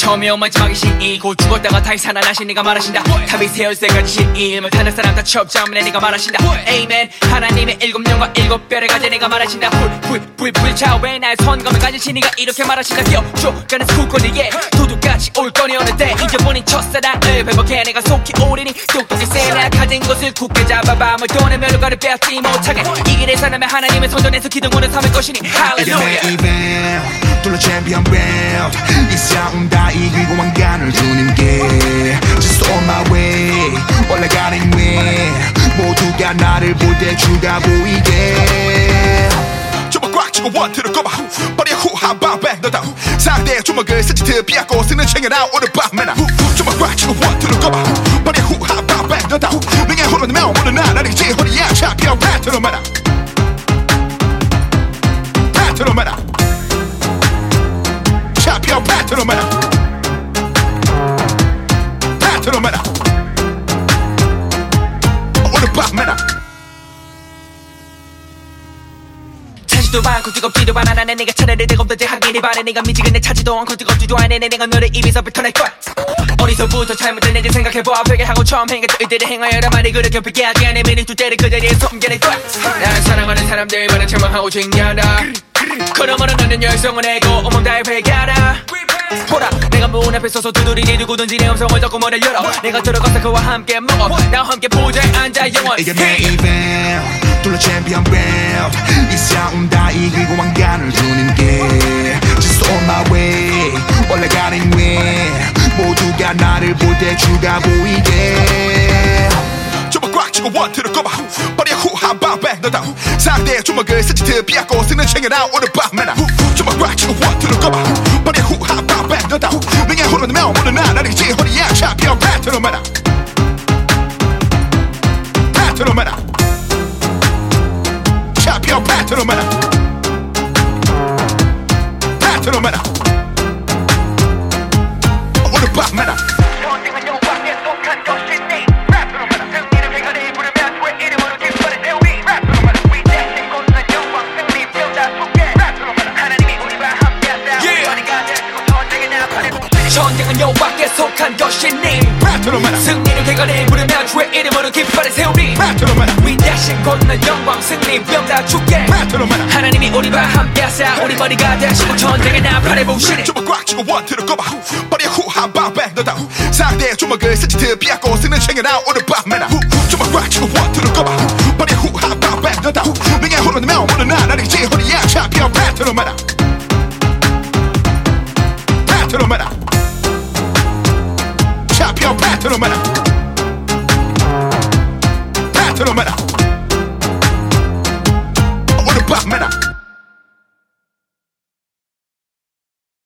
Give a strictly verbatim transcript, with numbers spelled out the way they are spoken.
처음이요 마지막이 신이고 죽었다가 다시 살아나신 네가 말하신다. 탑이 세울 때까지 신임을 타는 사람 다 첩자문에 네가 말하신다. 에이멘. 하나님의 일곱 영과 일곱 별을 가진 네가 말하신다. 불불불불 차오에 나의 선검을 가진 신이가 이렇게 말하신다. 뛰어줘가는 스쿨거리에 도둑같이 올 거니 어느 때 잊어버린 첫사랑을 회복해 내가 속히 오리니 똑똑히 세나 가진 것을 굳게 잡아봐 뭘 돈의 멸류관을 빼앗지 못하게 이 길에 사람의 하나님의 선전에서 기둥으로 삼을 것이니 할렐루야. 뚫려 챔피언 벨트 이 싸움 다 이기고 왕관을 주님께 Just on my way 올라가는 왜 모두가 나를 볼 때 주가 보이게 주먹 꽉 쥐고 원투를 꼽아 버려 후하바백 너다 상대의 주먹을 스치듯 피하고 쓰는 챙겨라 오늘 밤에나 주먹 꽉 쥐고 원투를 꼽아 버려 후하바백 너다 내게 흐르면 오늘 나 나리지 허리야 잡혀 배트로 마라 배트로 마라 잡혀 배트로 마라 배트로 마라 오늘 밤에나 차지도 않고 뜨겁지도 않아 나는 내가 차라리 뜨겁던지 하기를 바래 내가 미지근해 차지도 않고 뜨겁지도 않아 내가 너를 입에서 뱉어낼 거야. 어디서부터 잘못됐는지 생각해봐 회개하고 처음 행했던 일들을 행하여라 말이 그렇게 비게하지 않으면 두 때를 그 자리에 숨겨낼 거야. 나는 사랑하는 사람들만을 책망하고 징계하다. 그러므로 너는 열성을 내고 온몸 다해 회개하라. 보라 내가 문 앞에 서서 두드리니 누구든지 내 음성을 듣고 문을 열어 내가 들어가서 그와 함께 먹어 나와 함께 보좌에 앉아 영원 이게 내 이벤트 뚫려 챔피언 벨트 이 싸움 다 이기고 왕관을 주님께 Just on my way 올라가는 왜 모두가 나를 볼 때 주가 보이게 주먹 꽉 쥐고 원투를 꼽아 버려 후하바백 너다 상대의 주먹을 스치듯 피하고 쓰는 챙겨라 오늘 밤에나 주먹 꽉 쥐고 원투를 꼽아 버려 후하바백 너다 내게 흐르면 오늘 나 나리지 허리야 잡혀 배트로 마라 배트로 마라 잡혀 배트로 마라 배트로 마라 오늘 밤에나 전쟁은 여호와께 속한 것이니 승리를 대가리 부르며 주의 이름으로 깃발을 세우리 위대하신 곧는 영광 승리 병다 주께 하나님이 우리와 함께하사 우리 머리가 되시고 전쟁의 나팔을 부시니 주먹 꽉 쥐고 원투를 꼽아 버려 후하바백 너다 상대의 주먹을 스치듯 피하고 쓰는 챙겨라 오늘 밤에나 주먹 꽉 쥐고 원투를 꼽아 버려 후하바백 너다 내게 흐르면 오늘 나 나리지 허리야 잡혀 배트로 마라 배트로 마라 잡혀 배트로 마라 배트로 마라 오늘 밤에나